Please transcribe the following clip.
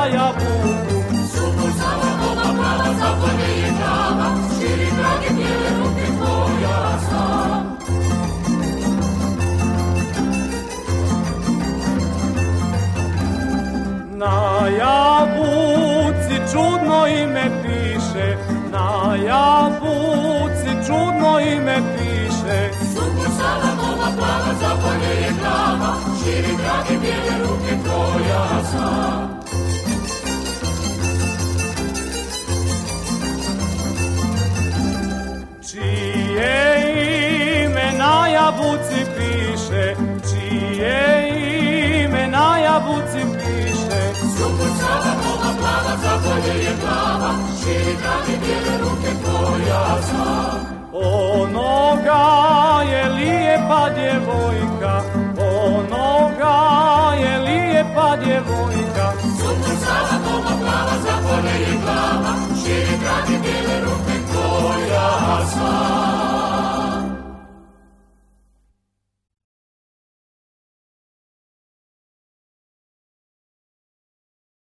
jabuku. Sumpor stava doma prava, za polje je glava, širi drage bijele ruke tvoja sa. Na jabuci čudno ime piše, na jabuci čudno ime piše. Sumpor stava doma prava, za polje je glava, širi drage bijele ruke tvoja sa. Čije ime na jabuci piše, čije ime na jabuci piše. Sumpor stava doma prava, za polje je glava, širi drage bijele ruke tvoja sa. Onoga je lijepa djevojka, onoga je lijepa djevojka. Sumpor stava doma prava, za polje je glava, širi drage bijele